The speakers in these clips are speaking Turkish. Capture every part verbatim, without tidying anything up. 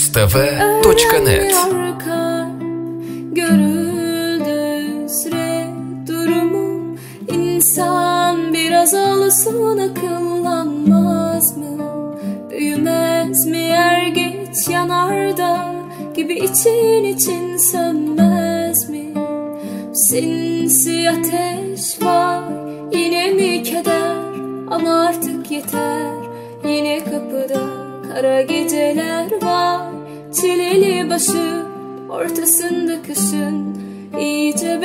s t v точка net. Görüldü süre durumu, insan biraz olsun akıllanmaz mı? Büyümez mi er geç yanarda gibi için için sönmez mi? Sinsi ateş var yine mi keder, ama artık yeter. Yine kapıda kara geceler var, çileli başı ortasında kışın iyice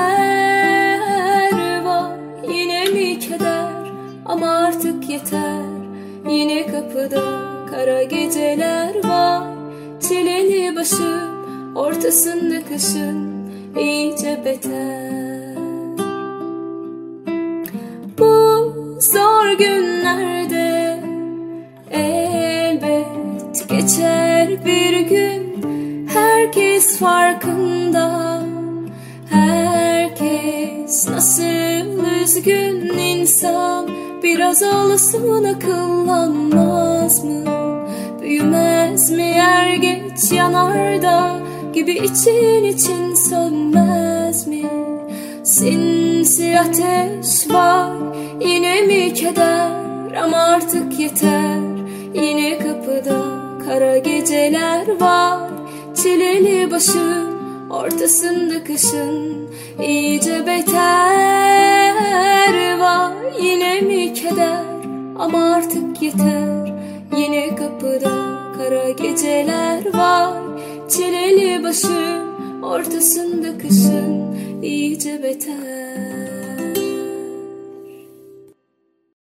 beter var. Yine mi keder, ama artık yeter. Yine kapıda kara geceler var, çileli başı ortasında kışın iyice beter. Bu zor günlerde elbet geçer bir gün. Herkes farkında, herkes nasıl üzgün. İnsan biraz olsun akıllanmaz mı? Büyümez mi er geç yanarda gibi için için sönmez mi? Sinsi ateş var yine mi keder, ama artık yeter. Yine kapıda kara geceler var, çileli başı ortasında kışın iyice beter var. Yine mi keder, ama artık yeter. Yine kapıda kara geceler var, çileli başı ortasında kışın iyice beter.